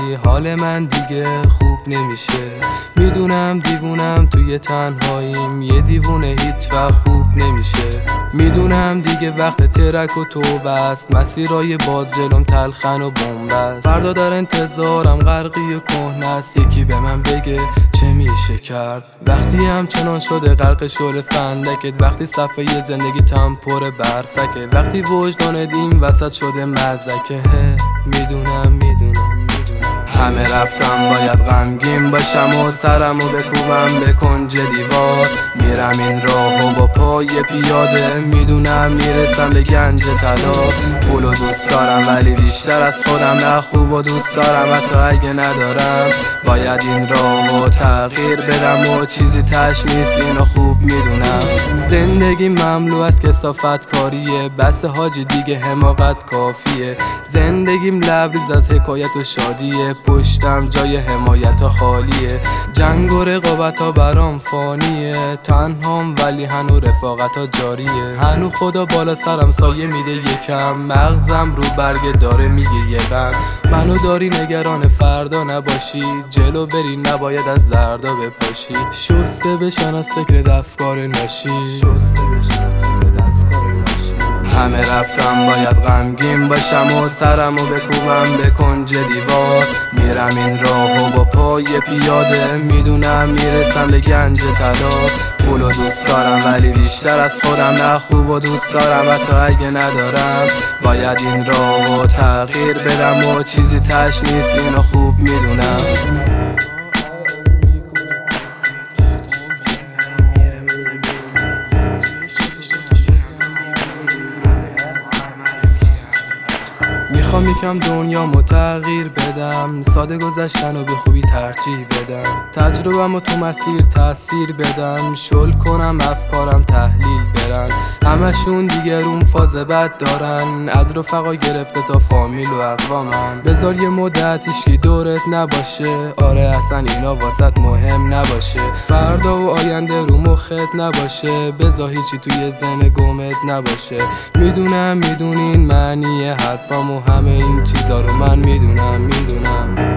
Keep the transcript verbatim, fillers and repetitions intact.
ولی حال من دیگه خوب نمیشه. میدونم دیوونم توی تنهاییم، یه دیوونه هیچ وقت خوب نمیشه. میدونم دیگه وقت ترک و توبه است، مسیرای باز جلوم تلخن و بنبست. فردا در انتظارم غرقی و کهنه است، یکی به من بگه چه میشه کرد وقتی همچنان شده غرق شعله فندکت، وقتی صفحه زندگی تم پر برفکه، وقتی وجدانت این وسط شده مزکه. میدونم میدونم همه رفتم باید غمگین باشم و سرمو بکوبم به کنج دیوار. میرم این راهو با پای پیاده، میدونم میرسم به گنج طلا. پولو دوست دارم ولی بیشتر از خودم، نه خوب و دوست دارم حتی اگه ندارم. باید این راهو تغییر بدم و چیزی تش نیست اینو خوب میدونم. زندگی مملو از کثافت کاریه، بس حاجی دیگه حماقت کافیه. زندگیم لبریز از حکایت و شادیه، پشتم جای حمایت ها خالیه. جنگ و رقابت ها برام فانیه، تنهام ولی هنو رفاقت ها جاریه. هنو خدا بالا سرم سایه میده یکم، مغزم رو برگه داره میگه یه بند. منو داری نگران فردا نباشی، جلو بری نباید از دردا بپاشی. شسته بشن از فکر افکار ناشی، شسته بشن از فکر افکار ناشی. همه رفتم باید غمگین باشم و سرمو بکوبم به کنج دیوار. میرم این راهو با پای پیاده، میدونم میرسم به گنج طلا. پولو دوست دارم ولی بیشتر از خودم، نه خوب و دوست دارم حتی اگه ندارم. باید این راهو تغییر بدم و چیزی تش نیست اینو خوب میدونم. میخوام یکم دنیامو تغییر بدم، ساده گذشتن و به خوبی ترجیح بدم. تجربه‌مو تو مسیر تأثیر بدم، شل کنم افکارم تحلیل برن. همشون دیگه روم فاز بد دارن، از رفقا گرفته تا فامیل و اقوامم. بذار یه مدت هیچکی دورت نباشه، آره اصلا اینا واسط مهم نباشه. فردا و آینده رو مخت نباشه، بذار هیچی توی ذهن گمت نباشه. میدونم میدونین معنی حرفامو، همه این چیزا رو من میدونم میدونم